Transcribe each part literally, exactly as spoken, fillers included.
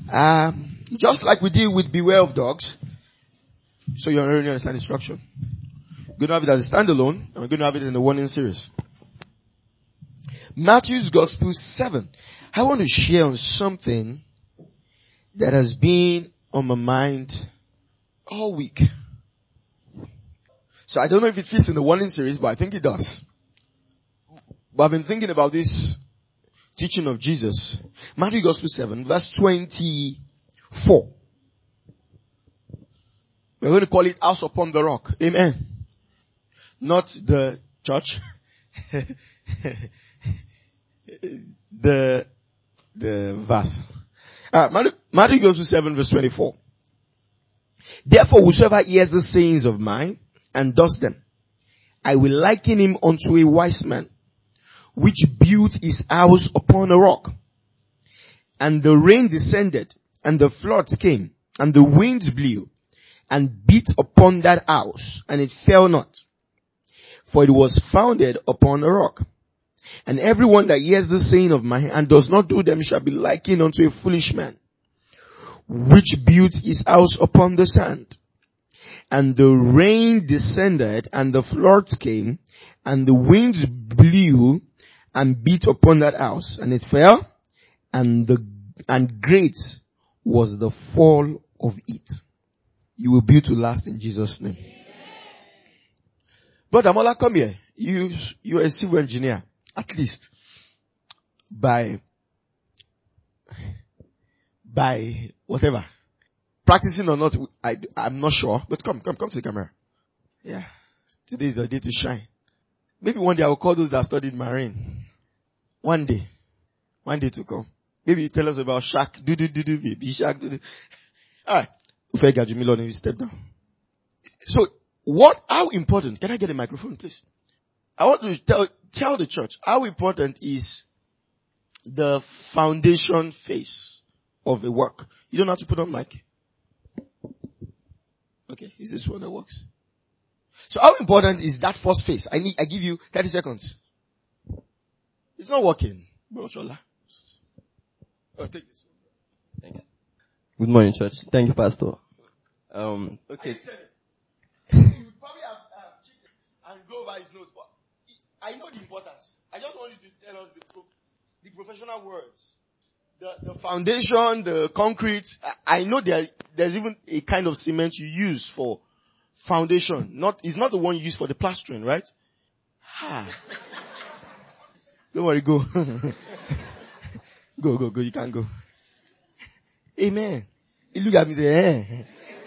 Um, just like we deal with beware of dogs, so you already understand the structure. We're going to have it as a standalone, and we're going to have it in the warning series. Matthew's Gospel seven. I want to share on something that has been on my mind all week. So I don't know if it fits in the warning series, but I think it does. But I've been thinking about this teaching of Jesus. Matthew Gospel seven, verse twenty-four. We're going to call it House Upon the Rock. Amen. Not the church. the, the verse. Alright, Matthew, Matthew Gospel seven, verse twenty-four. Therefore, whosoever hears the sayings of mine and does them, I will liken him unto a wise man, which built his house upon a rock. And the rain descended, and the floods came, and the winds blew, and beat upon that house, and it fell not. For it was founded upon a rock. And everyone that hears the saying of mine and does not do them shall be likened unto a foolish man, which built his house upon the sand. And the rain descended, and the floods came, and the winds blew, and beat upon that house, and it fell, and the, and great was the fall of it. You will build to last in Jesus' name. But Amola, come here. You, you're a civil engineer, at least. By, by whatever. Practicing or not, I, I'm not sure. But come, come, come to the camera. Yeah. Today is a day to shine. Maybe one day I will call those that studied marine. One day. One day to come. Maybe you tell us about shark. Do, do, do, do, baby shark. Do, do. Alright. You step down. So, what, how important, can I get a microphone please? I want to tell, tell the church how important is the foundation phase of a work. You don't have to put on mic. Okay, is this one that works? So how important is that first phase? I need, I give you thirty seconds. It's not working. Oh, take this. Thanks. Good morning, church. Thank you, Pastor. Um, okay. You probably have uh, cheated and go over his notes, but I know the importance. I just want you to tell us the, pro- the professional words. The, the foundation, the concrete. I, I know there, there's even a kind of cement you use for foundation. Not, it's not the one you use for the plastering, right? Ha. Don't worry, go. Go, go, go. You can go. Amen. He look at me and say, eh.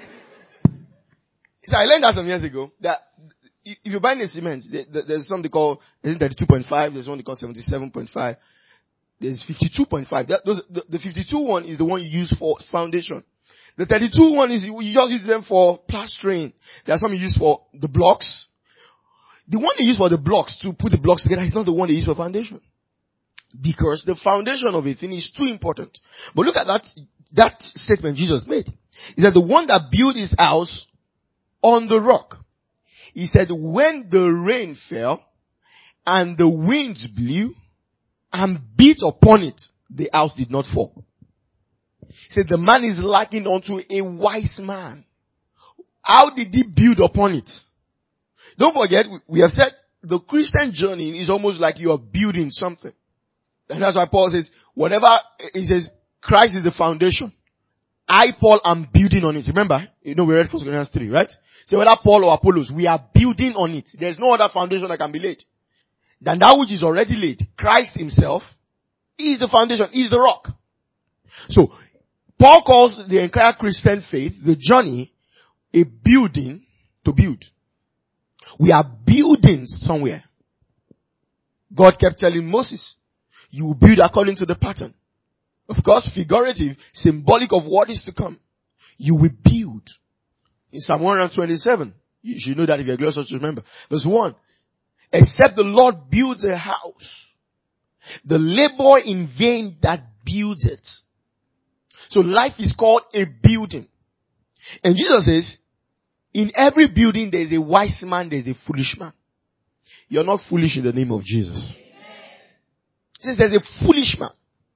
So I learned that some years ago, that if you're buying a cement, there's something called, there's thirty-two point five, there's one they call seventy-seven point five, there's fifty-two point five. That, those, the, the fifty-two one is the one you use for foundation. The thirty-two one is, you just use them for plastering. There's some you use for the blocks. The one they use for the blocks, to put the blocks together, is not the one they use for foundation. Because the foundation of a thing is too important. But look at that, that statement Jesus made. He said, the one that built his house on the rock. He said, when the rain fell and the winds blew and beat upon it, the house did not fall. He said, the man is likened unto a wise man. How did he build upon it? Don't forget, we have said the Christian journey is almost like you are building something. And that's why Paul says, whatever, he says, Christ is the foundation. I, Paul, am building on it. Remember, you know, we read First Corinthians three, right? So whether Paul or Apollos, we are building on it. There's no other foundation that can be laid than that which is already laid. Christ himself is the foundation, is the rock. So, Paul calls the entire Christian faith, the journey, a building to build. We are building somewhere. God kept telling Moses, you will build according to the pattern. Of course, figurative, symbolic of what is to come. You will build. In Psalm one twenty-seven, you should know that if you're glorious to remember. Verse one, except the Lord builds a house, the labor in vain that builds it. So life is called a building. And Jesus says, in every building there is a wise man, there is a foolish man. You're not foolish in the name of Jesus. He says there's a foolish man.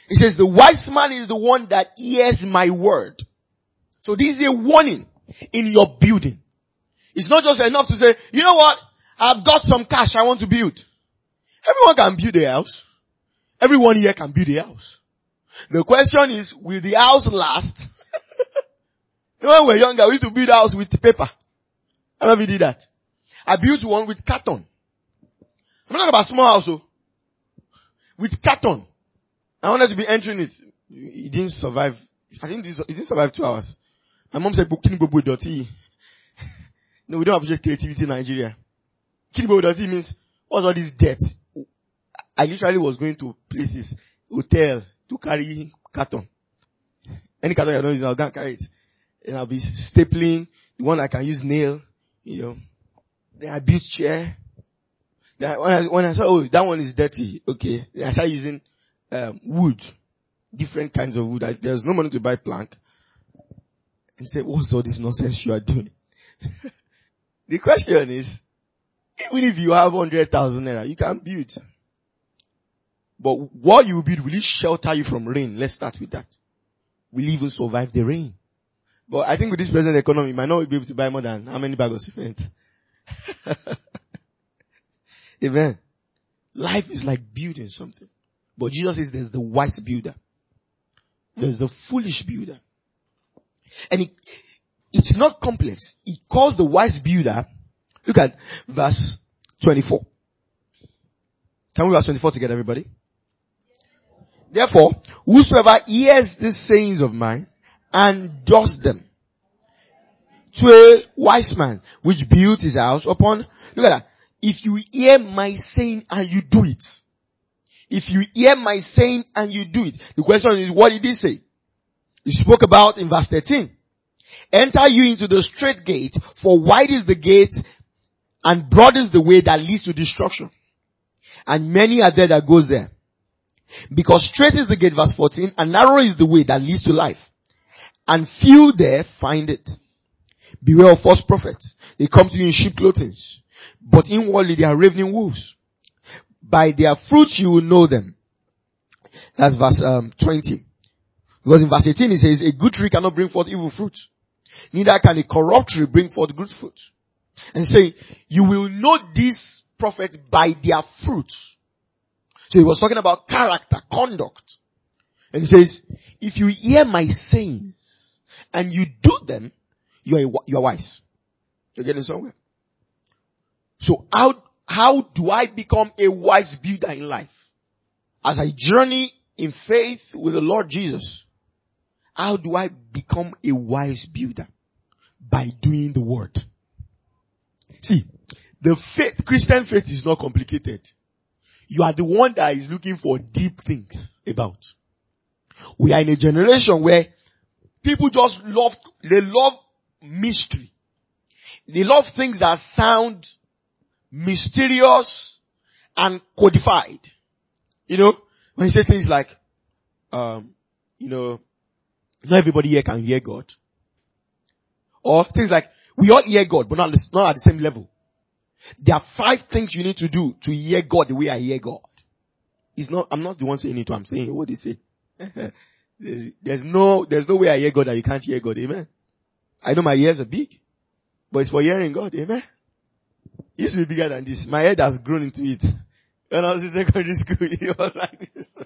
It says the wise man is the one that hears my word. So this is a warning in your building. It's not just enough to say, you know what? I've got some cash I want to build. Everyone can build a house. Everyone here can build a house. The question is, will the house last? When we were younger, we used to build a house with paper. I never did that. I built one with carton. I'm not talking about small house, oh. With carton. I wanted to be entering it. It didn't survive. I think it didn't survive two hours. My mom said, "Kini bobo dirty." No, we don't appreciate creativity in Nigeria. Kini bobo dirty means, what's all this debt? I literally was going to places, hotel, to carry carton. Any carton I don't use, I'll go and carry it. And I'll be stapling, the one I can use nail, you know. Then I built chair. Then when I, when I saw, oh, that one is dirty, okay. Then I started using, um, wood. Different kinds of wood. I, there's no money to buy plank. And say, what's all this nonsense you are doing? The question is, even if you have one hundred thousand naira, you can build. But what you build, will it shelter you from rain? Let's start with that. Will you even survive the rain? But I think with this present economy, you might not be able to buy more than how many bags of cement? Amen. Life is like building something. But Jesus says there's the wise builder. There's the foolish builder. And it, it's not complex. He calls the wise builder. Look at verse twenty-four. Can we verse twenty-four together, everybody? Therefore, whosoever hears these sayings of mine and does them, to a wise man which built his house upon, look at that. If you hear my saying and you do it, if you hear my saying and you do it, the question is, what did he say? He spoke about in verse thirteen. Enter you into the straight gate, for wide is the gate and broad is the way that leads to destruction. And many are there that goes there. Because straight is the gate, verse fourteen, and narrow is the way that leads to life. And few there find it. Beware of false prophets. They come to you in sheep clothing, but inwardly they are ravening wolves. By their fruits you will know them. That's verse um, twenty. Because in verse eighteen it says, a good tree cannot bring forth evil fruit. Neither can a corrupt tree bring forth good fruit. And saying, you will know these prophets by their fruits. So he was talking about character, conduct. And he says, if you hear my sayings and you do them, you are, you are wise. You're getting somewhere. So how, how do I become a wise builder in life? As I journey in faith with the Lord Jesus, how do I become a wise builder? By doing the word. See, the faith, Christian faith is not complicated. You are the one that is looking for deep things about. We are in a generation where people just love, they love mystery. They love things that sound mysterious and codified. You know, when you say things like, um, you know, not everybody here can hear God. Or things like, we all hear God, but not, not at the same level. There are five things you need to do to hear God the way I hear God. It's not, I'm not the one saying it, I'm saying what they say. there's, there's no, there's no way I hear God that you can't hear God, amen. I know my ears are big, but it's for hearing God, amen. It used to be bigger than this. My head has grown into it. When I was in secondary school, it was like this.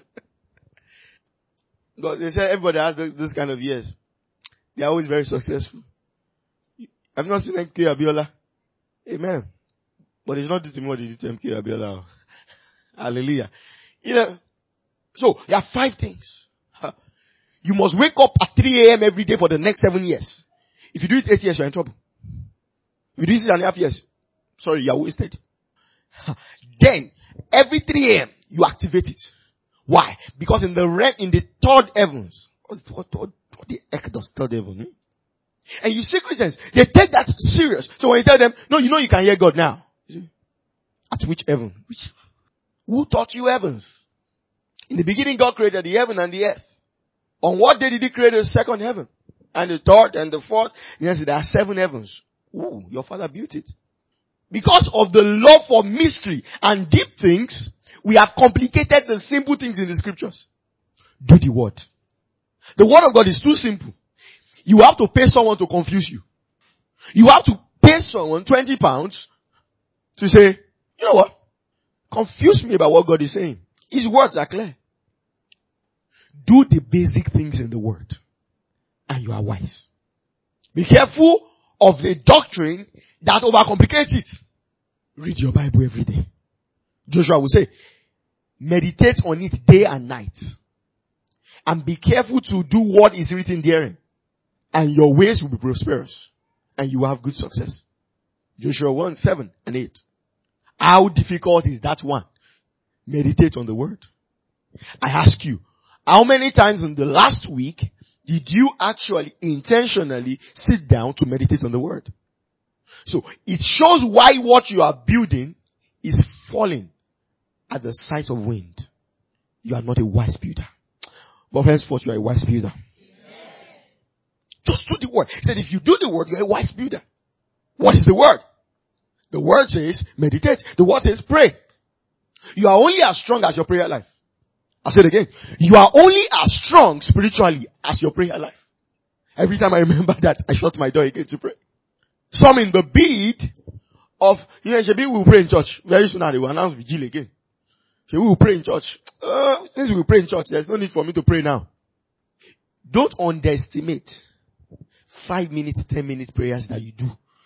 But they said everybody has those kind of ears. They are always very successful. I've not seen M K Abiola. Amen. But it's not due to me what they did to M K Abiola. Hallelujah. You know, so there are five things. You must wake up at three a.m. every day for the next seven years. If you do it eight years, you're in trouble. If you do it six and a half years, sorry, you're wasted. Then, every three a.m., you activate it. Why? Because in the re- in the third heavens, what's, what, what, what the heck does third heaven mean? And you see Christians, they take that serious. So when you tell them, no, you know you can hear God now. At which heaven? Which? Who taught you heavens? In the beginning, God created the heaven and the earth. On what day did he create the second heaven? And the third and the fourth? Yes, there are seven heavens. Ooh, your father built it. Because of the love for mystery and deep things, we have complicated the simple things in the scriptures. Do the word. The word of God is too simple. You have to pay someone to confuse you. You have to pay someone twenty pounds to say, you know what? Confuse me about what God is saying. His words are clear. Do the basic things in the word and you are wise. Be careful of the doctrine that overcomplicates it. Read your Bible every day. Joshua will say, meditate on it day and night. And be careful to do what is written therein. And your ways will be prosperous. And you will have good success. Joshua one, seven and eight. How difficult is that one? Meditate on the word. I ask you, how many times in the last week did you actually intentionally sit down to meditate on the word? So it shows why what you are building is falling at the sight of wind. You are not a wise builder. But henceforth you are a wise builder. Just do the word. He said if you do the word, you're a wise builder. What is the word? The word says meditate. The word says pray. You are only as strong as your prayer life. I'll say it again. You are only as strong spiritually as your prayer life. Every time I remember that, I shut my door again to pray. Some in the bid of, you know, Shebi will pray in church. Very soon now they will announce vigil again. Shebi will pray in church. Uh, since we will pray in church, there's no need for me to pray now. Don't underestimate five minutes, ten minute prayers that you do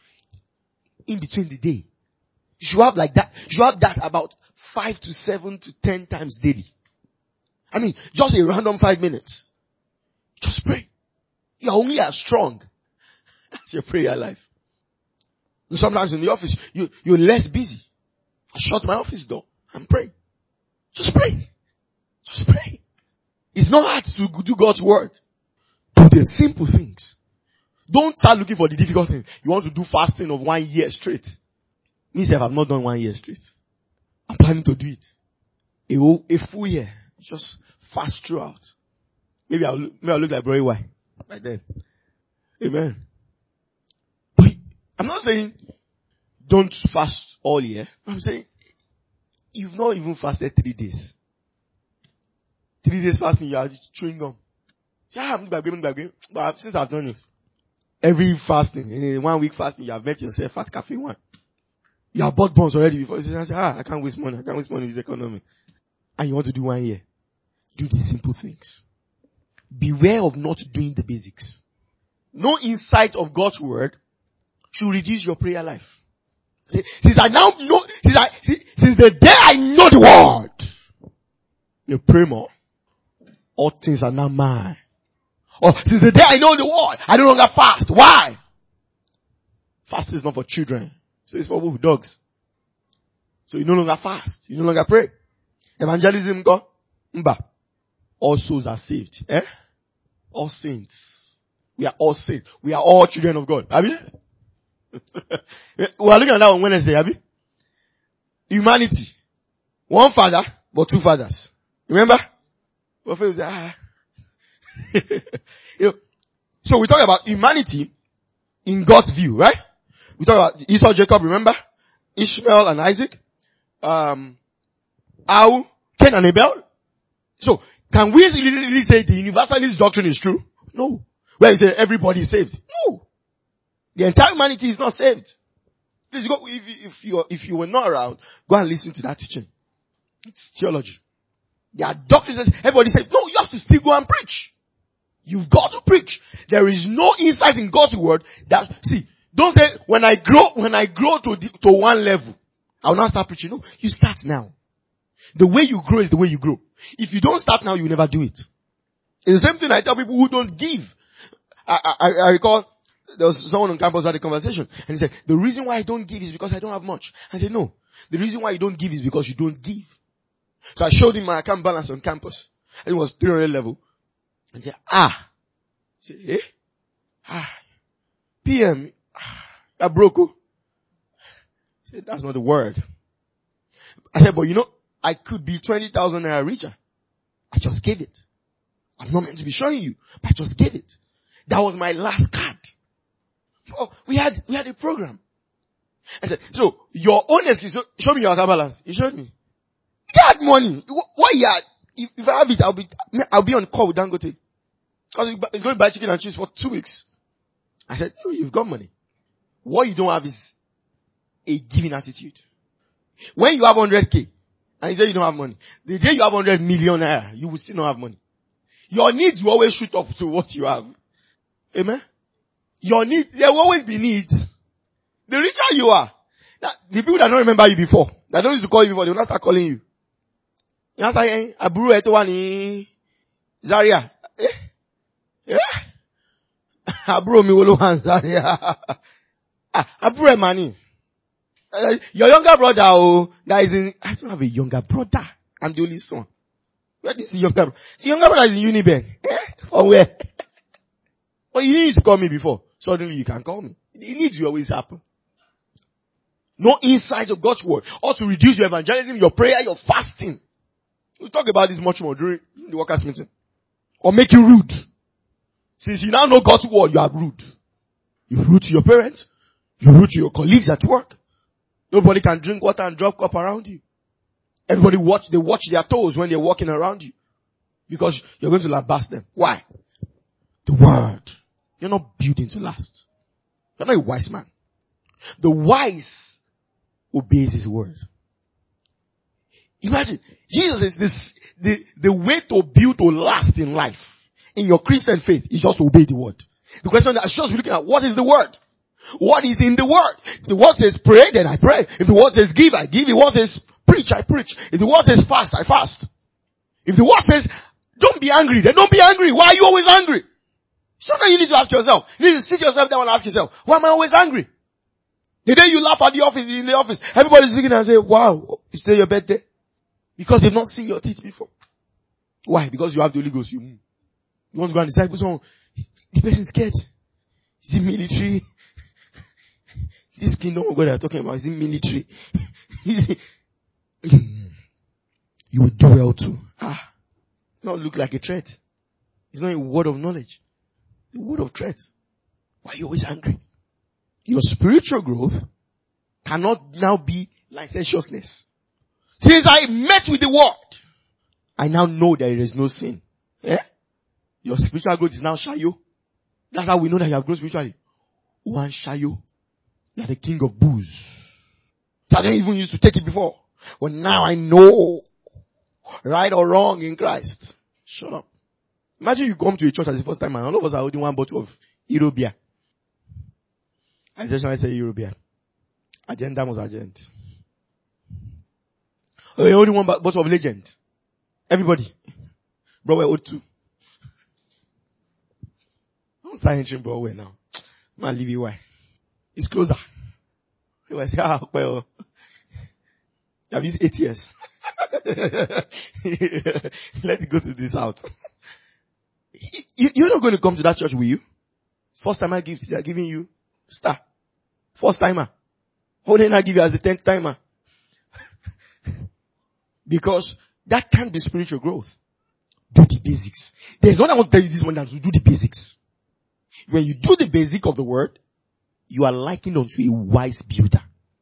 in between the day. You should have like that. You should have that about five to seven to ten times daily. I mean, just a random five minutes. Just pray. You're only as strong as your prayer life. Sometimes in the office, you, you're less busy. I shut my office door and pray. Just pray. Just pray. It's not hard to do God's word. Do the simple things. Don't start looking for the difficult things. You want to do fasting of one year straight. Me self, I've not done one year straight. I'm planning to do it. A, whole, a full year. Just fast throughout. Maybe I'll, maybe I'll look like Bro Y by then. Amen. But I'm not saying don't fast all year. I'm saying you've not even fasted three days. Three days fasting, you are chewing gum. See, I'm but since I've done it, every fasting, in one week fasting, you have met yourself at Cafe One. You have bought bonds already before. You say, ah, I can't waste money. I can't waste money in this economy. And you want to do one year. Do the simple things. Beware of not doing the basics. No insight of God's word should reduce your prayer life. See, since I now know, since I, since the day I know the word, you pray more. All things are now mine. Or since the day I know the word, I no longer fast. Why? Fasting is not for children. So it's for who? Dogs. So you no longer fast. You no longer pray. Evangelism go. Mba. All souls are saved. Eh? All saints. We are all saints. We are all children of God. Abi? We are looking at that on Wednesday, Abi? Humanity. One father, but two fathers. Remember? What say, ah. You know, so we talk about humanity in God's view, right? We talk about Esau, Jacob, remember? Ishmael and Isaac. Um, Au, Cain and Abel. So, can we really say the universalist doctrine is true? No. Where you say everybody is saved? No. The entire humanity is not saved. Please go, if, if you, if you were not around, go and listen to that teaching. It's theology. There are doctrines that everybody says, no, you have to still go and preach. You've got to preach. There is no insight in God's word that, see, don't say, when I grow, when I grow to the, to one level, I will not start preaching. No, you start now. The way you grow is the way you grow. If you don't start now, you will never do it. It's the same thing I tell people who don't give. I, I, I recall there was someone on campus who had a conversation and he said, the reason why I don't give is because I don't have much. I said, no. The reason why you don't give is because you don't give. So I showed him my account balance on campus. And it was three hundred level. And he said, ah. He said, eh? Ah. P M. Ah. You're broke. Oh. I said, that's not the word. I said, but you know, I could be twenty thousand naira richer. I just gave it. I'm not meant to be showing you, but I just gave it. That was my last card. Oh, we had, we had a program. I said, so your own excuse, show me your account balance. He showed me. You had money. What you had? if, if I have it, I'll be, I'll be on call with Dangote. Because he's going to buy chicken and cheese for two weeks. I said, no, you've got money. What you don't have is a giving attitude. When you have one hundred K, and you say you don't have money, the day you have one hundred million naira, you will still not have money. Your needs will always shoot up to what you have. Amen? Your needs, there will always be needs. The richer you are, that, the people that don't remember you before, that don't used to call you before, they will not start calling you. You know, say, Aburu etowani Zaria. Eh? Yeah? Aburu mi wolo wan Zaria. Ah, Aburu money. Uh, your younger brother, oh, that is in, I don't have a younger brother. I'm the only son. Where is the younger brother? The younger brother is in Uniben. Eh? From where? But you need to call me before. Suddenly you can call me. The needs will always happen. No insight of God's word. Or to reduce your evangelism, your prayer, your fasting. We'll talk about this much more during the workers' meeting. Or make you rude. Since you now know God's word, you are rude. You're rude to your parents. You're rude to your colleagues at work. Nobody can drink water and drop cup around you. Everybody watch, they watch their toes when they're walking around you. Because you're going to lambast them. Why? The word. You're not building to last. You're not a wise man. The wise obeys his word. Imagine, Jesus is this, the, the way to build to last in life, in your Christian faith, is just to obey the word. The question that I should just be looking at, what is the word? What is in the word? If the word says pray, then I pray. If the word says give, I give. If the word says preach, I preach. If the word says fast, I fast. If the word says don't be angry, then don't be angry. Why are you always angry? Sometimes you need to ask yourself. You need to sit yourself down and ask yourself, why am I always angry? The day you laugh at the office, in the office, everybody's looking and say, wow, is today your birthday? Because they've not seen your teeth before. Why? Because you have the Holy Ghost. You, you want to go and disciple someone. The person is scared. Is it military? This kingdom of God they're talking about, is it military? You will do well too. Ah, not look like a threat. It's not a word of knowledge. A word of threat. Why are you always angry? Your spiritual growth cannot now be licentiousness. Since I met with the word, I now know there is no sin. Yeah? Your spiritual growth is now shayo. That's how we know that you have grown spiritually. One shayo. You are the king of booze. I didn't even used to take it before. But now I know. Right or wrong in Christ. Shut up. Imagine you come to a church as the first time and all of us are holding one bottle of Hero beer. I just want to say Hero beer. Agenda was agent. Oh, you're holding one bottle of Legend. Everybody. Bro, we're owed two. I'm signing bro, we're now. Man, leave you why. It's closer. You will say, ah, well, I've used eight years. Let's go to this out. You, you're not going to come to that church, will you? First timer gifts, they are giving you star. First timer. How they not give you as the tenth timer? Because that can't be spiritual growth. Do the basics. There's one I want to tell you this one that to do the basics. When you do the basic of the word, you are likened unto a wise builder.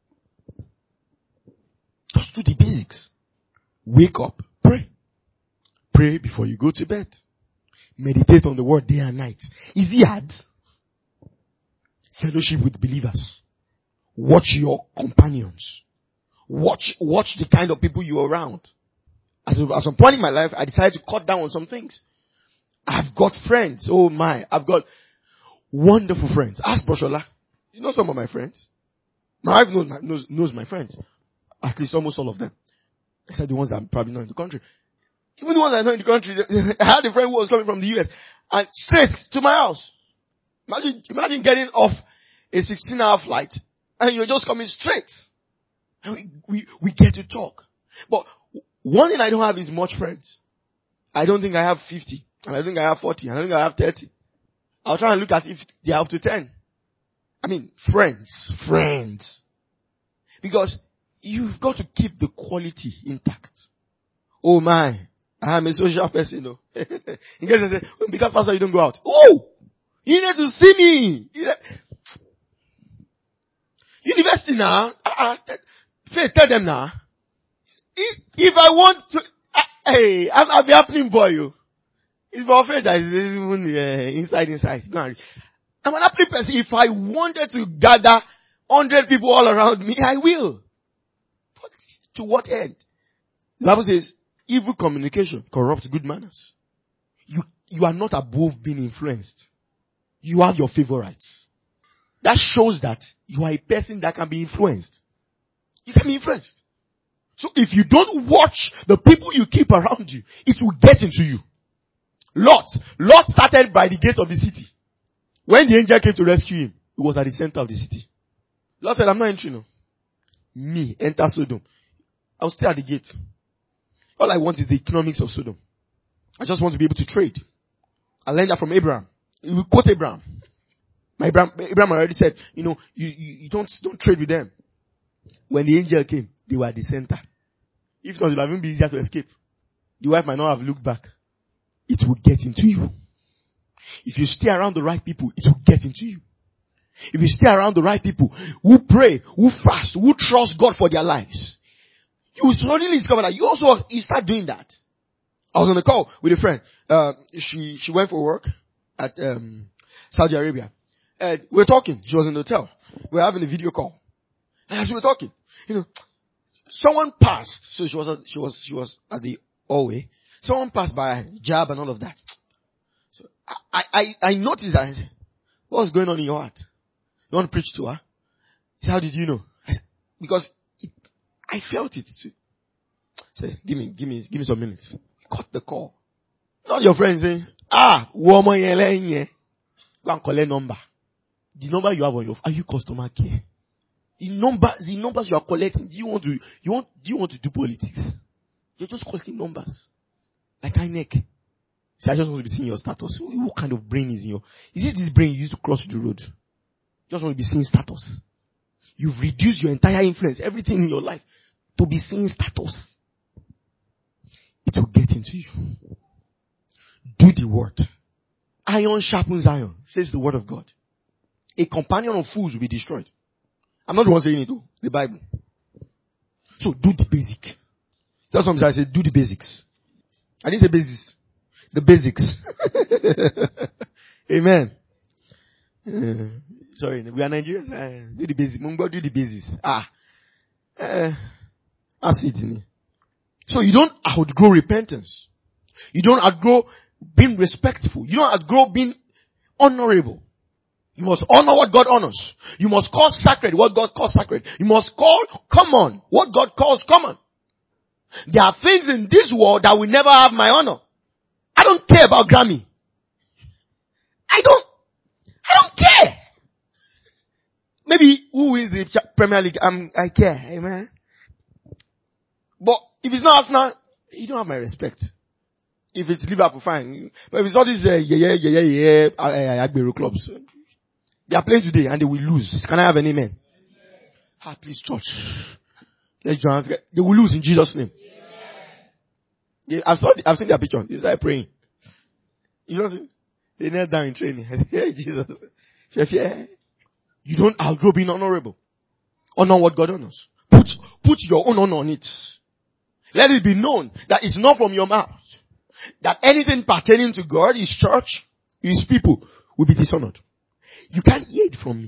Just do the basics. Wake up, pray. Pray before you go to bed. Meditate on the word day and night. Is it hard? Fellowship with believers. Watch your companions. Watch, watch the kind of people you're around. At, at some point in my life, I decided to cut down on some things. I've got friends. Oh my, I've got wonderful friends. Ask Broshola. You know some of my friends? My wife knows my, knows, knows my friends. At least almost all of them. Except the ones that I'm probably not in the country. Even the ones that are not in the country, I had a friend who was coming from the U S and straight to my house. Imagine, imagine getting off a sixteen hour flight and you're just coming straight. And we, we, we get to talk. But one thing I don't have is much friends. I don't think I have fifty. And I think I have forty. And I think I have thirty. I'll try and look at if they're up to ten. I mean, friends, friends. Because you've got to keep the quality intact. Oh my, I'm a social person, though. In case they say, because pastor, you don't go out. Oh! You need to see me! University now, uh, uh, tell them now. If, if I want to, uh, Hey, I'm, I'm the happening boy, you. It's buffet that is even uh, inside, inside. I'm an happening person. If I wanted to gather hundred people all around me, I will. But to what end? The Bible says, evil communication corrupts good manners. You, you are not above being influenced. You have your favorites. That shows that you are a person that can be influenced. You can be influenced. So if you don't watch the people you keep around you, it will get into you. Lot. Lot started by the gate of the city. When the angel came to rescue him, he was at the center of the city. Lot said, I'm not entering. No. Me, enter Sodom. I'll stay at the gate. All I want is the economics of Sodom. I just want to be able to trade. I learned that from Abraham. We quote Abraham. My Abraham, Abraham already said, you know, you, you, you don't, don't trade with them. When the angel came, they were at the center. If not, it would have been easier to escape. The wife might not have looked back. It will get into you. If you stay around the right people, it will get into you. If you stay around the right people who pray, who fast, who trust God for their lives, you will suddenly discover that you also, you start doing that. I was on a call with a friend. Uh, she, she went for work at, um, Saudi Arabia. And we were talking. She was in the hotel. We were having a video call. And as we were talking, you know, someone passed. So she was, at, she was, she was at the hallway. Someone passed by hijab and all of that. So I, I, I noticed that. I said, what was going on in your heart? You want to preach to her? He said, how did you know? I said, because it, I felt it too. I said, give me, give me, give me some minutes. Cut the call. Not your friend saying, ah, woman, go and collect number. The number you have on your, are you customer care? The numbers, the numbers you are collecting, do you want to, you want, do you want to do politics? You're just collecting numbers. Like I neck. See, I just want to be seeing your status. What kind of brain is in your, is it this brain you used to cross the road? Just want to be seeing status. You've reduced your entire influence, everything in your life, to be seeing status. It will get into you. Do the word. Iron sharpens iron, says the word of God. A companion of fools will be destroyed. I'm not the one saying it though. The Bible. So do the basic. That's what I said. Do the basics. I didn't say basis. The basics. Amen. Uh, sorry, we are Nigerians. Uh, do the basics. Mungo, do the basics. Ah. Uh, that's it. So you don't outgrow repentance. You don't outgrow being respectful. You don't outgrow being honorable. You must honor what God honors. You must call sacred what God calls sacred. You must call common what God calls common. There are things in this world that will never have my honor. I don't care about Grammy. I don't, I don't care. Maybe who wins the Premier League? I'm, I care. Amen. But if it's not Arsenal, you don't have my respect. If it's Liverpool, fine. But if it's all these, uh, yeah, yeah, yeah, yeah, yeah, Agbero clubs, they are playing today and they will lose. Can I have an amen? Amen. Ah, please church. Let's join hands. They will lose in Jesus' name. Yeah, I've, saw, I've seen their picture. They started praying. You know, they knelt down in training. I said, hey, Jesus. You don't outgrow being honorable. Honor what God honors. Put, put your own honor on it. Let it be known that it's not from your mouth. That anything pertaining to God, His church, His people will be dishonored. You can't hear it from me.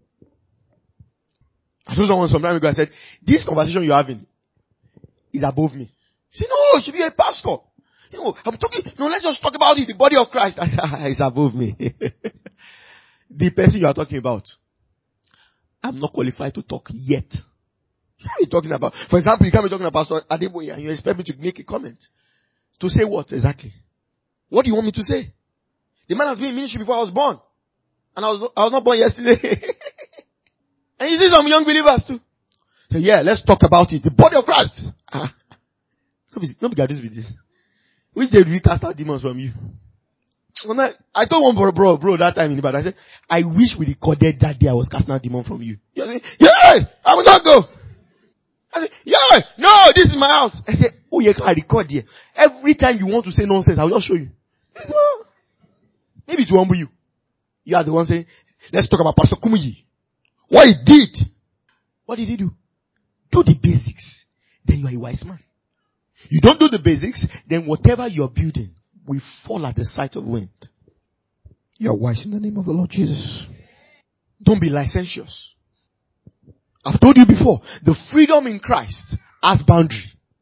I told someone some time ago, I said, this conversation you're having is above me. He said, no, you should be a pastor. You know, I'm talking, no, let's just talk about it, the body of Christ. I said, ah, it's above me. The person you are talking about, I'm not qualified to talk yet. What are you talking about? For example, you can't be talking about Pastor Adeboye and you expect me to make a comment. To say what exactly? What do you want me to say? The man has been in ministry before I was born. And I was, I was not born yesterday. And you see some young believers too. So yeah, let's talk about it. The body of Christ. Ah. Don't be this with this. Which day did we cast out demons from you? I, I told one bro, bro, bro, that time in Ibadan, I said, I wish we recorded that day I was casting out demons from you. You say, yeah, I will not go. I said, yeah, no, this is my house. I said, oh, you can record here. Every time you want to say nonsense, I will just show you. Maybe to humble you. You are the one saying, let's talk about Pastor Kumuyi. What he did. What did he do? Do the basics. Then you are a wise man. You don't do the basics, then whatever you're building will fall at the sight of wind. You are wise in the name of the Lord Jesus. Don't be licentious. I've told you before, the freedom in Christ has boundary.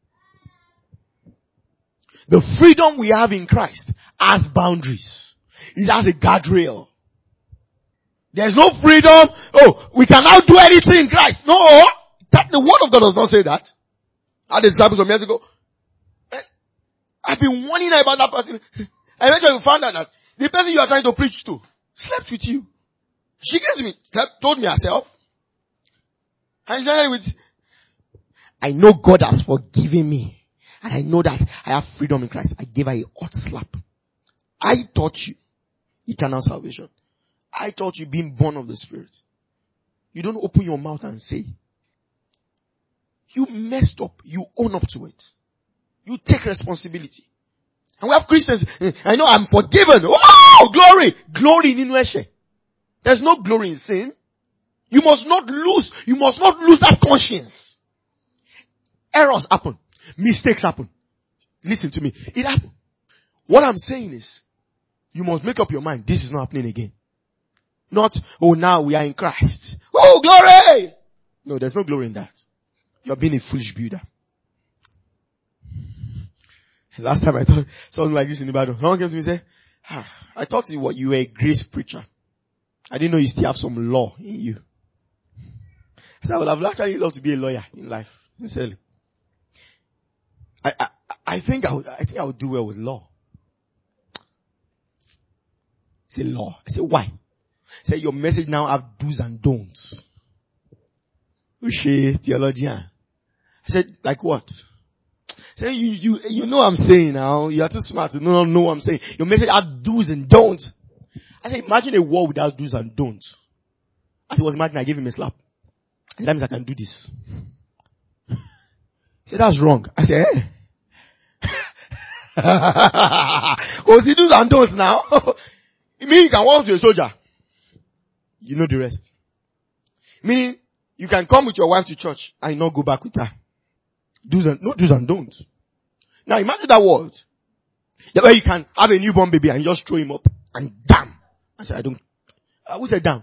The freedom we have in Christ has boundaries. It has a guardrail. There's no freedom. Oh, we can now do anything in Christ. No, that the word of God does not say that. I had the disciples some years ago. I've been warning her about that person. I eventually found out that the person you are trying to preach to slept with you. She came to me, told me herself. And she started with, I know God has forgiven me. And I know that I have freedom in Christ. I gave her a hot slap. I taught you eternal salvation. I taught you being born of the Spirit. You don't open your mouth and say. You messed up. You own up to it. You take responsibility. And we have Christians. I know I'm forgiven. Oh, glory. Glory in Inweshe. There's no glory in sin. You must not lose. You must not lose that conscience. Errors happen. Mistakes happen. Listen to me. It happened. What I'm saying is, you must make up your mind. This is not happening again. Not, oh, now we are in Christ. Oh, glory! No, there's no glory in that. You're being a foolish builder. Last time I thought something like this in the Bible. Someone came to me and said, ah, I thought you were, you were a grace preacher. I didn't know you still have some law in you. I said, I would have actually loved to be a lawyer in life. Sincerely. I, I, I think I would, I think I would do well with law. Say law. I said, why? Say your message now have do's and don'ts. Ushe, theologian. I said, like what? Say you, you, you know what I'm saying now. You are too smart to know, know what I'm saying. Your message has do's and don'ts. I said, imagine a war without do's and don'ts. As he was imagining, I gave him a slap. I said, that means I can do this. He said, that's wrong. I said, eh? Oh, see do's and don'ts now. It means you can walk to a soldier. You know the rest. Meaning, you can come with your wife to church and not go back with her. Do's and, no do's and don'ts. Now imagine that world. Where you can have a newborn baby and you just throw him up and damn. I said, I don't, uh, who said damn?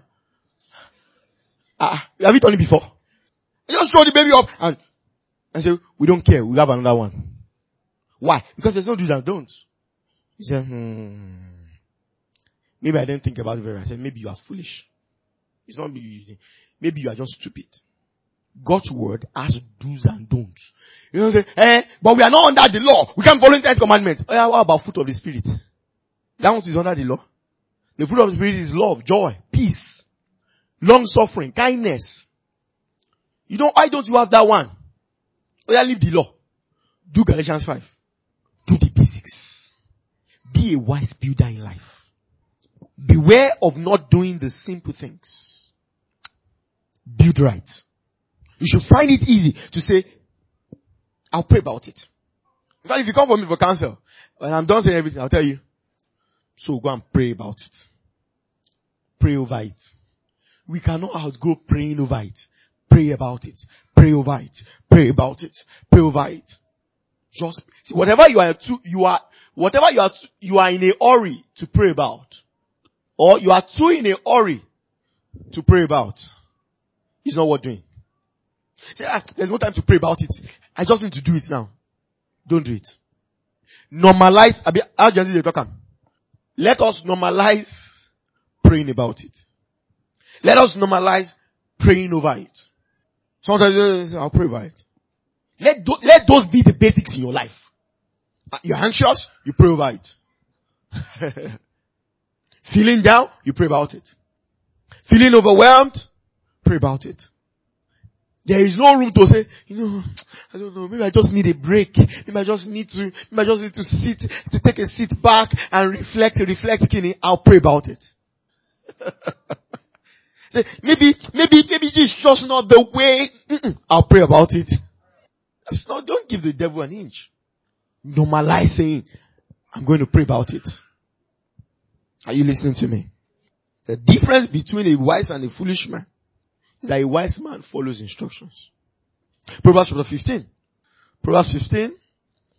Ah, uh, have you done it before? You just throw the baby up and, and say, we don't care, we have another one. Why? Because there's no do's and don'ts. He said, hmm. Maybe I didn't think about it very well. I said, maybe you are foolish. It's not maybe, maybe you are just stupid. God's word has do's and don'ts. You know, say, eh, but we are not under the law. We can't follow the Ten Commandments. Oh, yeah, what about fruit of the Spirit? That one is under the law. The fruit of the Spirit is love, joy, peace, long suffering, kindness. You don't, why don't you have that one? Oh, yeah, leave the law. Do Galatians five. Do the basics. Be a wise builder in life. Beware of not doing the simple things. Build right. You should find it easy to say, I'll pray about it. In fact, if you come for me for counsel, when I'm done saying everything, I'll tell you. So go and pray about it. Pray over it. We cannot outgrow praying over it. Pray about it. Pray over it. Pray about it. Pray over it. Just, see, whatever you are to, you are, whatever you are, to, you are in a hurry to pray about, or you are too in a hurry to pray about, it's not worth doing. Say, ah, there's no time to pray about it. I just need to do it now. Don't do it. Normalize, how gently they talk. Let us normalize praying about it. Let us normalize praying over it. Sometimes I'll pray over it. Let, do, let those be the basics in your life. You're anxious, you pray over it. Feeling down, you pray about it. Feeling overwhelmed, pray about it. There is no room to say, you know, I don't know, maybe I just need a break. Maybe I just need to, maybe I just need to sit, to take a seat back and reflect, reflect, skinny. I'll pray about it. Say, maybe, maybe, maybe it's just not the way. Mm-mm. I'll pray about it. That's not, don't give the devil an inch. Normalize saying, I'm going to pray about it. Are you listening to me? The difference between a wise and a foolish man is that a wise man follows instructions. Proverbs chapter fifteen. Proverbs fifteen,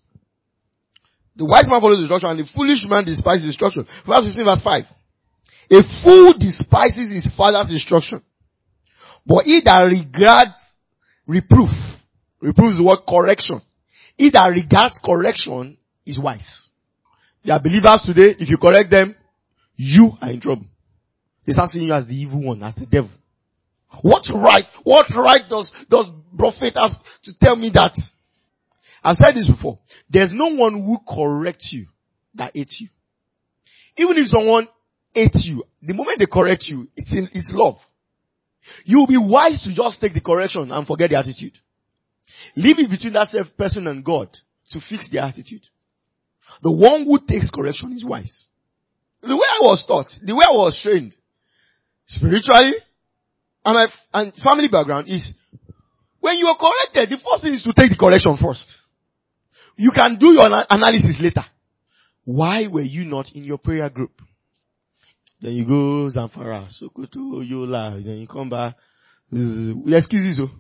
The wise man follows instruction and the foolish man despises instruction. Proverbs fifteen verse five. A fool despises his father's instruction, but he that regards reproof, reproof is the word correction. He that regards correction is wise. There are believers today, if you correct them, you are in trouble. They start seeing you as the evil one, as the devil. What right, what right does, does prophet have to tell me that? I've said this before. There's no one who corrects you that hates you. Even if someone hates you, the moment they correct you, it's in, it's love. You'll be wise to just take the correction and forget the attitude. Leave it between that self person and God to fix the attitude. The one who takes correction is wise. The way I was taught, the way I was trained, spiritually, and my and family background is, when you are corrected, the first thing is to take the correction first. You can do your ana- analysis later. Why were you not in your prayer group? Then you go Zamfara, Sokoto, Yola, then you come back. Excuses, oh.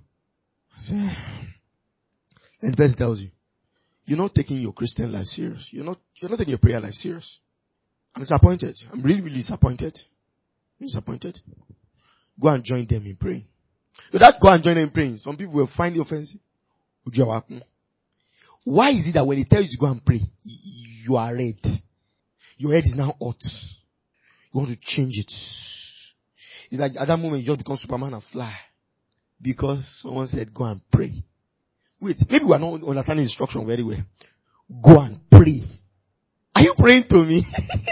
And the person tells you, you're not taking your Christian life serious. You're not, you're not taking your prayer life serious. I'm disappointed. I'm really, really disappointed. I'm disappointed. Go and join them in praying. So that go and join them in praying, some people will find it offensive. Why is it that when they tell you to go and pray, you are red? Your head is now hot. You want to change it. It's like at that moment you just become Superman and fly. Because someone said go and pray. Wait, maybe we are not understanding instruction very well. Go and pray. Are you praying to me?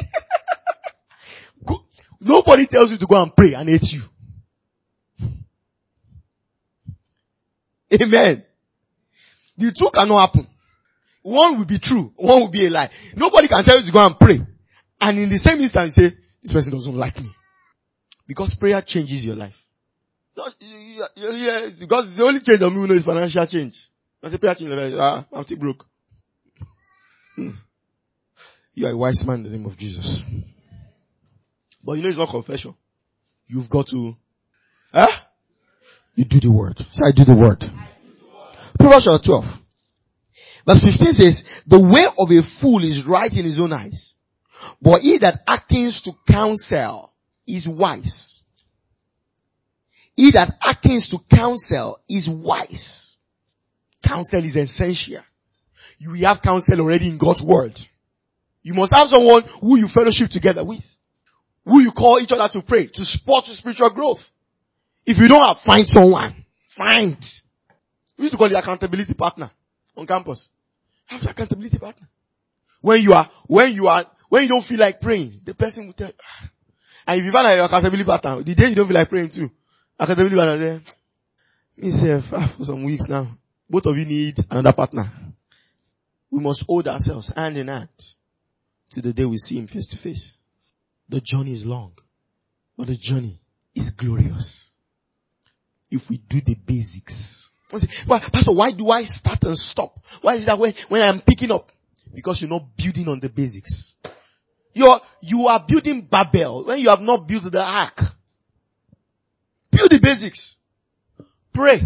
Go, nobody tells you to go and pray and hate you. Amen. The two cannot happen. One will be true, one will be a lie. Nobody can tell you to go and pray. And in the same instant you say, this person doesn't like me. Because prayer changes your life. Not, yeah, yeah, because the only change on me know is financial change. I say prayer change your life. Ah, I'm still broke. Hmm. You are a wise man in the name of Jesus. But you know it's not confession. You've got to, huh? You do the word. Say I do the word. Proverbs chapter twelve. Verse fifteen says, the way of a fool is right in his own eyes, but he that hearkens to counsel is wise. He that hearkens to counsel is wise. Counsel is essential. You will have counsel already in God's word. You must have someone who you fellowship together with, who you call each other to pray, to support your spiritual growth. If you don't have, find someone. Find. We used to call it accountability partner on campus. Have your accountability partner. When you are, when you are, when you don't feel like praying, the person will tell you. And if you find out your accountability partner, the day you don't feel like praying too, accountability partner say, myself, for some weeks now, both of you need another partner. We must hold ourselves hand in hand to the day we see him face to face. The journey is long, but the journey is glorious. If we do the basics. Well, Pastor, why do I start and stop? Why is that when, when I'm picking up? Because you're not building on the basics. You're, you are building Babel when you have not built the ark. Build the basics. Pray.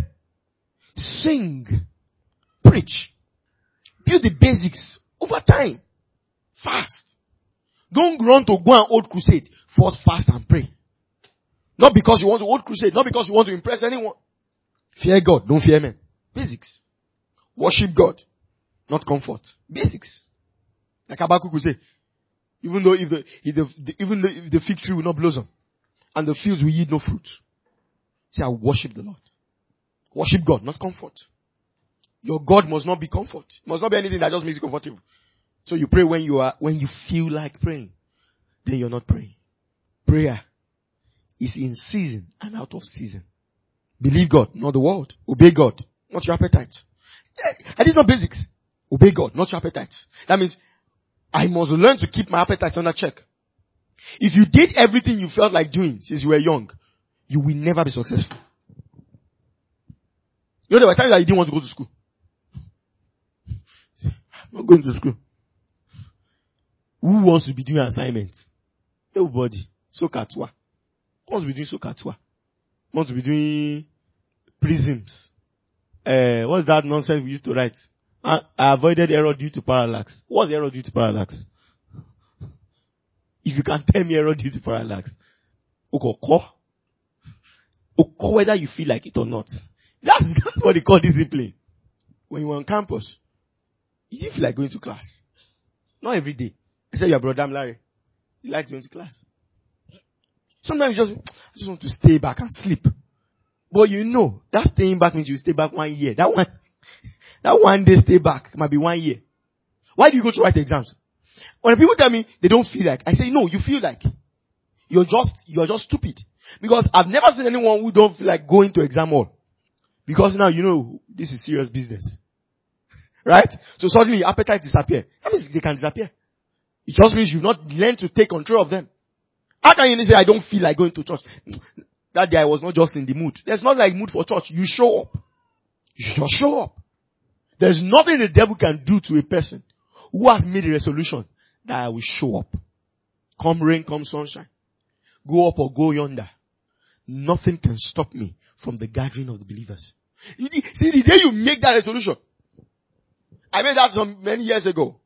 Sing. Preach. Build the basics over time. Fast. Don't run to go and hold crusade. First fast and pray. Not because you want to hold crusade. Not because you want to impress anyone. Fear God. Don't fear men. Basics. Worship God. Not comfort. Basics. Like Habakkuk will say, even though if the, if the, even though if the fig tree will not blossom and the fields will yield no fruit, say I worship the Lord. Worship God, not comfort. Your God must not be comfort. It must not be anything that just makes you comfortable. So you pray when you are, when you feel like praying. Then you're not praying. Prayer is in season and out of season. Believe God, not the world. Obey God, not your appetite. And these are basics. Obey God, not your appetite. That means I must learn to keep my appetite under check. If you did everything you felt like doing since you were young, you will never be successful. You know, there were times that you didn't want to go to school. I'm not going to school. Who wants to be doing assignments? Nobody. So katwa. Who wants to be doing so katwa? Who wants to be doing prisms? Uh, what's that nonsense we used to write? I, I avoided error due to parallax. What's error due to parallax? If you can tell me error due to parallax. Okoko. Okoko whether you feel like it or not. That's, that's what they call discipline. When you were on campus, you didn't feel like going to class. Not every day. Except your brother Larry. He likes going to class. Sometimes you just, I just want to stay back and sleep. But you know, that staying back means you stay back one year. That one, that one day stay back might be one year. Why do you go to write exams? When people tell me they don't feel like, I say, no, you feel like. You're just, you're just stupid. Because I've never seen anyone who don't feel like going to exam hall. Because now you know, this is serious business. Right? So suddenly appetite disappear. That means they can disappear. It just means you've not learned to take control of them. How can you say, I don't feel like going to church? That day I was not just in the mood. There's not like mood for church. You show up. You just show up. There's nothing the devil can do to a person who has made a resolution that I will show up. Come rain, come sunshine. Go up or go yonder. Nothing can stop me from the gathering of the believers. See, the day you make that resolution, I made that some many years ago.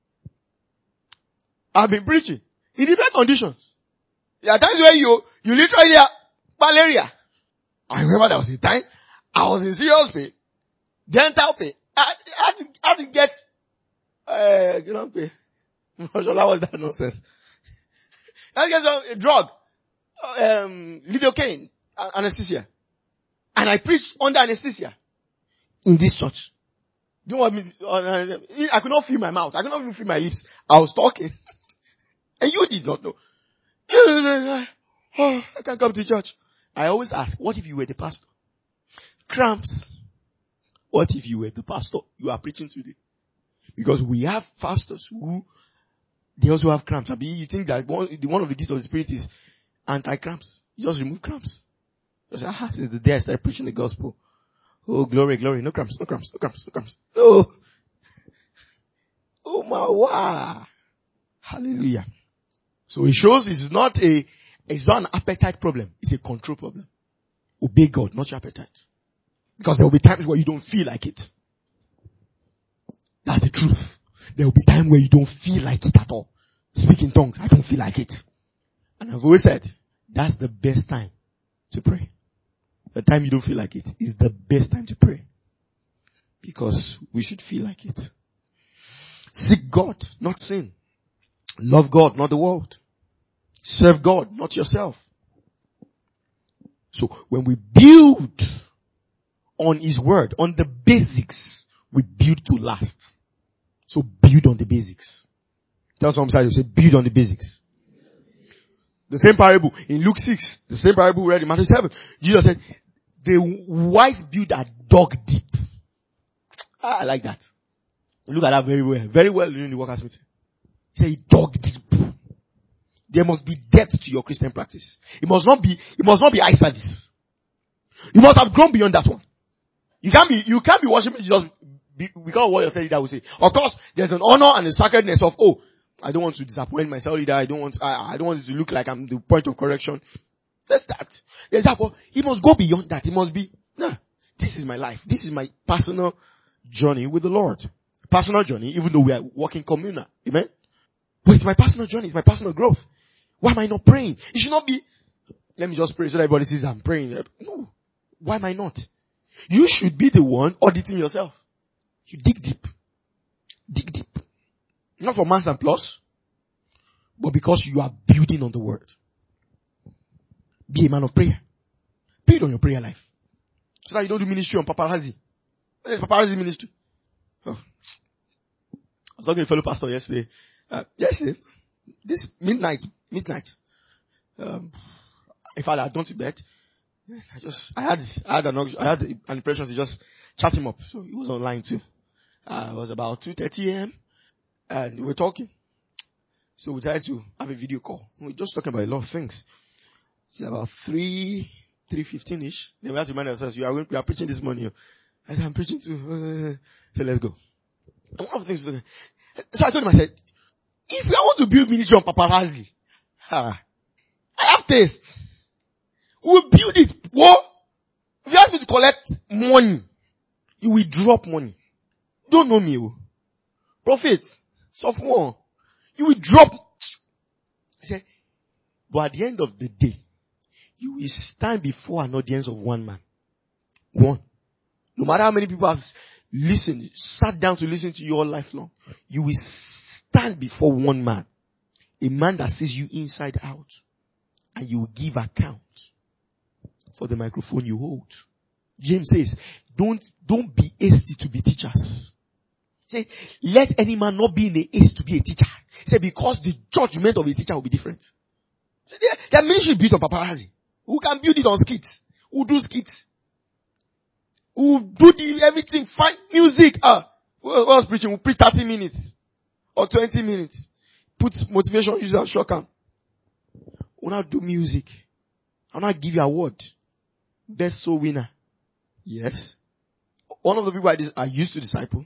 I've been preaching in different conditions. There are times where you, you literally have malaria. I remember there was a time I was in serious pain, dental pain. I, I had to, I had to get, uh, you know, pain. That was that nonsense. I had to get some a drug, um, lidocaine, anesthesia. And I preached under anesthesia in this church. Do you want me to, uh, I could not feel my mouth. I could not even feel my lips. I was talking. And you did not know. Oh, I can't come to church. I always ask, what if you were the pastor? Cramps. What if you were the pastor you are preaching today? Because we have pastors who, they also have cramps. I mean, you think that one, the one of the gifts of the Spirit is anti-cramps. You just remove cramps. Just, ah, since the day I started preaching the gospel. Oh, glory, glory. No cramps, no cramps, no cramps, no cramps. Oh. Oh my, wow. Hallelujah. So it shows it's not a, it's not an appetite problem. It's a control problem. Obey God, not your appetite. Because there will be times where you don't feel like it. That's the truth. There will be times where you don't feel like it at all. Speak in tongues, I don't feel like it. And I've always said, that's the best time to pray. The time you don't feel like it is the best time to pray. Because we should feel like it. Seek God, not sin. Love God, not the world. Serve God, not yourself. So when we build on His word, on the basics, we build to last. So build on the basics. Tell someone beside you, say build on the basics. The same parable in Luke six, the same parable we read in Matthew seven. Jesus said, the wise build are dug deep. Ah, I like that. Look at that very well. Very well during the workers' meeting. He said he dug deep. There must be depth to your Christian practice. It must not be, it must not be eye service. You must have grown beyond that one. You can't be, you can't be worshiping Jesus because of what you're saying that will say. Of course, there's an honor and a sacredness of, oh, I don't want to disappoint myself either. I don't want, I, I don't want it to look like I'm the point of correction. There's that. There's that, but he must go beyond that. He must be, nah, this is my life. This is my personal journey with the Lord. Personal journey, even though we are walking communal. Amen? But it's my personal journey. It's my personal growth. Why am I not praying? It should not be, let me just pray so that everybody sees I'm praying. No. Why am I not? You should be the one auditing yourself. You dig deep. Dig deep. Not for mass and plus, but because you are building on the word. Be a man of prayer. Build on your prayer life. So that you don't do ministry on paparazzi. What is paparazzi ministry? Oh. I was talking to a fellow pastor yesterday. Uh, yesterday, this midnight, midnight. Um, in fact, I had gone to bed. I just, I had, I had an, I had an impression to just chat him up. So he was online too. Uh, it was about two thirty a.m. and we were talking. So we tried to have a video call. We were just talking about a lot of things. It's about three, three fifteen ish. Then we had to remind ourselves, we are, we are preaching this morning. I said, I'm preaching too. So let's go. And one of the things, so I told him, I said, if I want to build ministry on paparazzi, ha, I have taste. We'll build it. What? If you ask me to collect money, you will drop money. don't know me. Oh. Prophet, sophomore, you will drop. I said, but at the end of the day, you will stand before an audience of one man. One. No matter how many people have listened, sat down to listen to you all life long, you will stand before one man. A man that sees you inside out. And you will give account for the microphone you hold. James says, don't, don't be hasty to be teachers. Say, let any man not be in a haste to be a teacher. Say, because the judgment of a teacher will be different. Say, their, their ministry built on paparazzi. Who can build it on skits? Who do skits? Who do the everything, find music. Ah, who was preaching? Who preach thirty minutes or twenty minutes. Put motivation, use and shock them. Who now do music. I'll not give you a award. Best soul winner. Yes. One of the people I, dis- I used to disciple.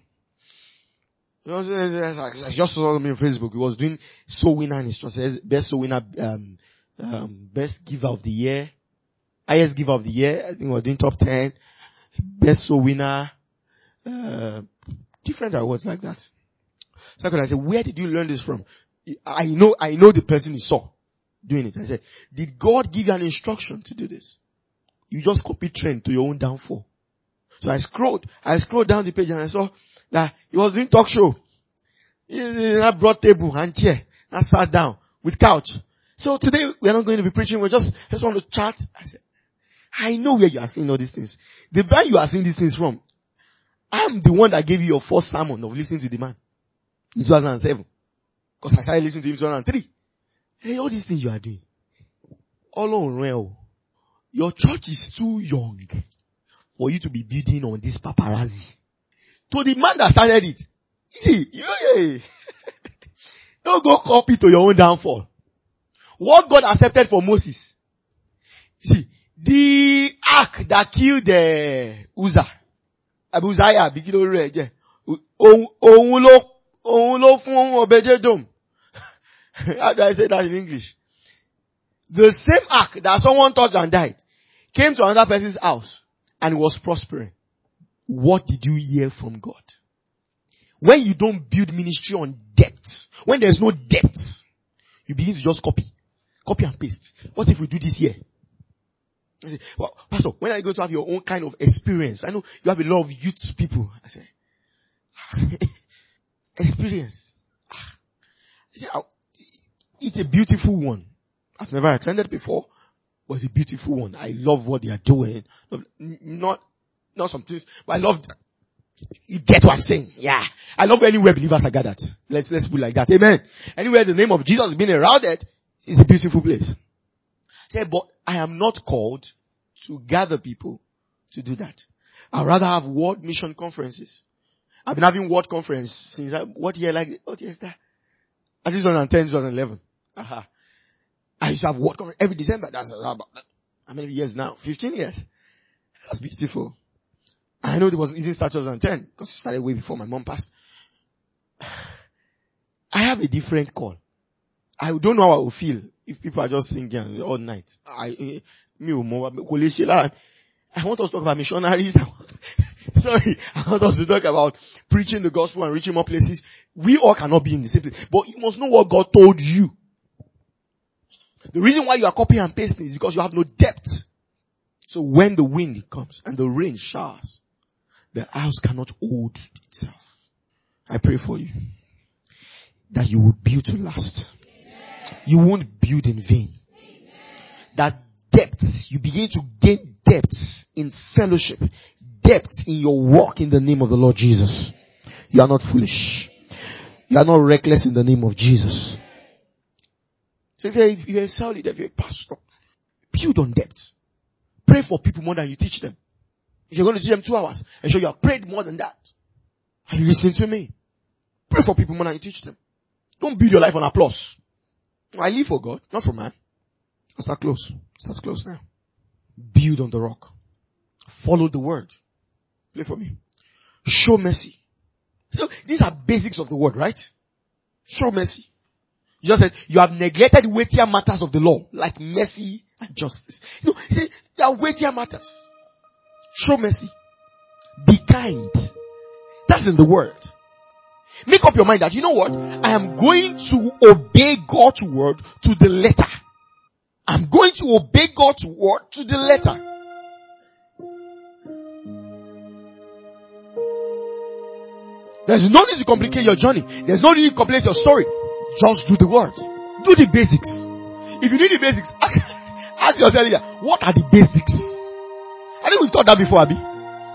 I just saw him on Facebook. He was doing soul winner and he says best soul winner, um, um, best giver of the year, highest giver of the year. I think he was doing top ten, best soul winner, uh, different awards like that. So I could I say, where did you learn this from? I know, I know the person he saw doing it. I said, did God give you an instruction to do this? You just copy trend to your own downfall. So I scrolled, I scrolled down the page and I saw that he was doing talk show. He had brought table and chair and sat down with couch. So today we are not going to be preaching. We just, just want to chat. I said, I know where you are seeing all these things. The man you are seeing these things from, I'm the one that gave you your first sermon of listening to the man in two thousand seven. Because I started listening to him in two thousand three. Hey, all these things you are doing. All on real. Your church is too young for you to be building on this paparazzi. To the man that started it. See, you, don't go copy to your own downfall. What God accepted for Moses. See, the ark that killed the uh, Uzzah. Abu Uzziah, bigilo reje. Ohun lo, ohun lo fun Obededom. How do I say that in English? The same ark that someone touched and died came to another person's house and was prospering. What did you hear from God? When you don't build ministry on depth, when there's no depth, you begin to just copy. Copy and paste. What if we do this here? Well, Pastor, when are you going to have your own kind of experience? I know you have a lot of youth people. I say, experience. I say, it's a beautiful one. I've never attended before, but it's a beautiful one. I love what they are doing. Not, not some things, but I love, you get what I'm saying? Yeah. I love anywhere believers are gathered. Let's, let's put it like that. Amen. Anywhere the name of Jesus is being heralded is a beautiful place. Say, but I am not called to gather people to do that. I'd rather have world mission conferences. I've been having world conference since, I, what year like, what year is that? I think twenty ten, twenty eleven. Aha. I used to have world conference every December. That's about, how many years now? fifteen years. That's beautiful. I know it was easy start twenty ten because it started way before my mom passed. I have a different call. I don't know how I will feel if people are just singing all night. I, me, I want us to talk about missionaries. Sorry, I want us to talk about preaching the gospel and reaching more places. We all cannot be in the same place. But you must know what God told you. The reason why you are copying and pasting is because you have no depth. So when the wind comes and the rain showers, the house cannot hold itself. I pray for you that you will build to last. You won't build in vain. That depth, you begin to gain depth in fellowship, depth in your walk in the name of the Lord Jesus. You are not foolish. You are not reckless in the name of Jesus. So if you're, if you're a cell leader, if you're a pastor, build on depth. Pray for people more than you teach them. If you're going to teach them two hours, ensure you have prayed more than that. Are you listening to me? Pray for people more than you teach them. Don't build your life on applause. I live for God, not for man. I'll start close. Start close now. Build on the rock. Follow the word. Play for me. Show mercy. So these are basics of the word, right? Show mercy. You just said, you have neglected weightier matters of the law, like mercy and justice. You know, see, there are weightier matters. Show mercy. Be kind. That's in the word. Make up your mind that, you know what? I am going to obey God's word to the letter. I'm going to obey God's word to the letter. There's no need to complicate your journey. There's no need to complicate your story. Just do the word. Do the basics. If you need the basics, ask, ask yourself here, what are the basics? I think we've thought that before, Abi.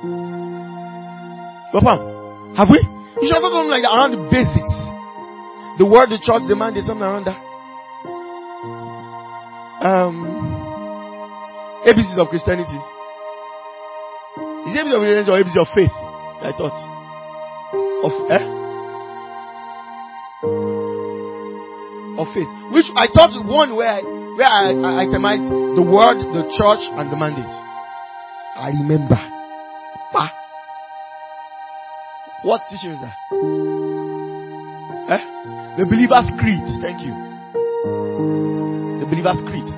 Papa, have we? You should have thought something like that around the basics. The word, the church, the mandate, something around that. Um, A B Cs of Christianity. Is it A B Cs of Christianity or A B Cs of faith? I thought. Of, eh? Of faith. Which I thought one where I, where I, I itemized the word, the church, and the mandate. I remember. Pa. What teaching is that? Eh? The Believer's Creed. Thank you. The Believer's Creed.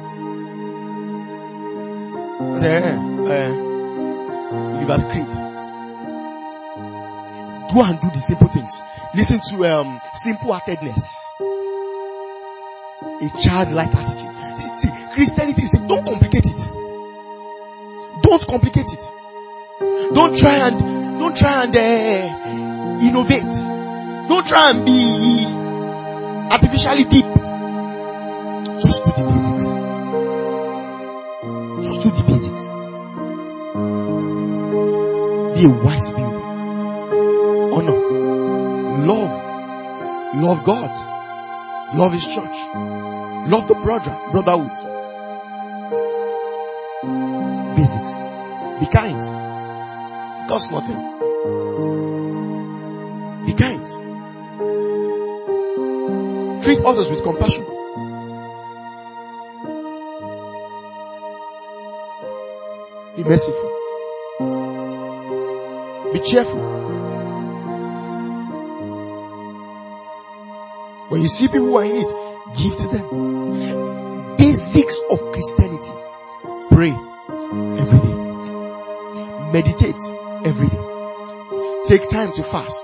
I say, eh, eh, Believer's Creed. Go and do the simple things. Listen to um, simple-heartedness. A childlike attitude. See, Christianity is, don't complicate it. Don't complicate it. Don't try and, don't try and uh, innovate. Don't try and be artificially deep. Just do the basics. Just do the basics. Be a wise builder. Honor. Love. Love God. Love His church. Love the brother, brotherhood. Basics. Be kind. Cost nothing. Be kind. Treat others with compassion. Be merciful. Be cheerful. When you see people who are in it, give to them. Basics of Christianity. Pray every day. Meditate every day. Take time to fast.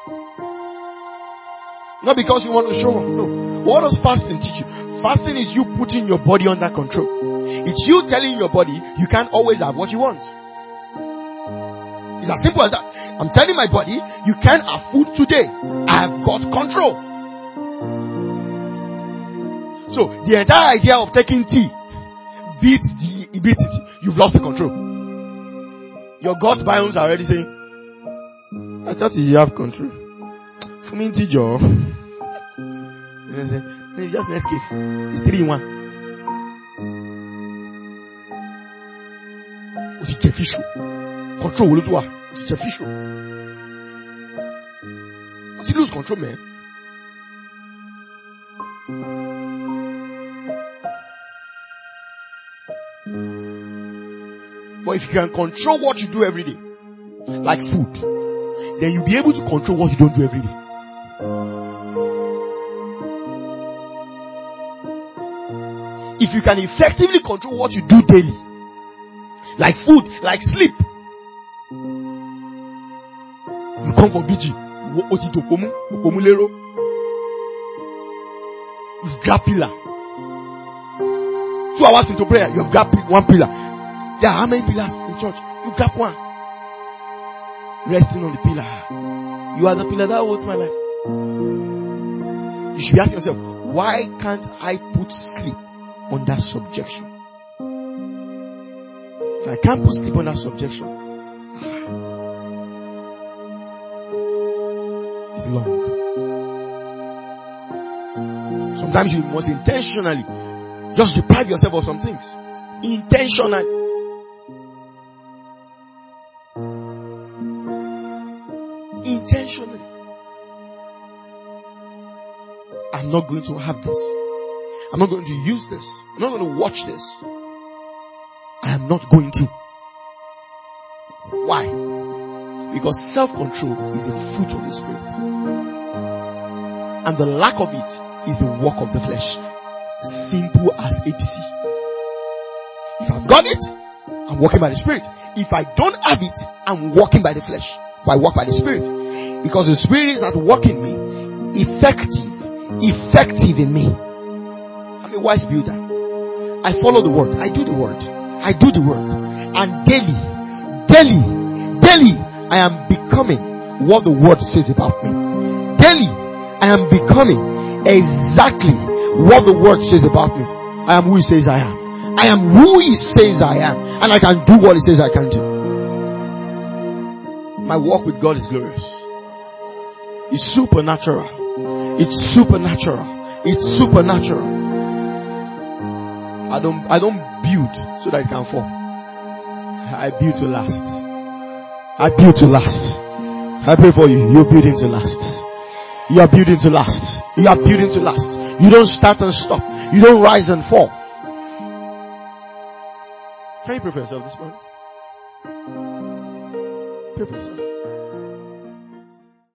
Not because you want to show off. No. What does fasting teach you? Fasting is you putting your body under control. It's you telling your body you can't always have what you want. It's as simple as that. I'm telling my body you can't have food today. I have got control. So the entire idea of taking tea beats the beats it. You've lost the control. Your gut biomes are already saying, I thought you have control. For me, tea, Joe. It's just Nescafe. It's three in one. It's official. Control will do. It's official. But you lose control, man. But if you can control what you do every day, like food, then you'll be able to control what you don't do every day. If you can effectively control what you do daily, like food, like sleep, you come for V G, you've grabbed pillar. Two hours into prayer, you've grabbed one pillar. There are how many pillars in church? You grab one. Resting on the pillar. You are the pillar that holds my life. You should be asking yourself, why can't I put sleep under subjection? If I can't put sleep under subjection, it's long. Sometimes you must intentionally just deprive yourself of some things. Intentionally. Intentionally. I'm not going to have this. I'm not going to use this. I'm not going to watch this. I am not going to. Why? Because self-control is a fruit of the Spirit. And the lack of it is the work of the flesh. Simple as A B C. If I've got it, I'm walking by the Spirit. If I don't have it, I'm walking by the flesh. But I walk by the Spirit. Because the Spirit is at work in me. Effective. Effective in me. I'm a wise builder. I follow the word. I do the word. I do the word. And daily, daily, daily, I am becoming what the word says about me. Daily, I am becoming exactly what the word says about me. I am who he says I am. I am who he says I am. And I can do what he says I can do. My walk with God is glorious. It's supernatural. It's supernatural. It's supernatural. I don't, I don't build so that it can fall. I build to last. I build to last. I pray for you. You're building to last. You are building to last. You are building to last. You don't start and stop. You don't rise and fall. Can you pray for yourself this morning? Pray for yourself.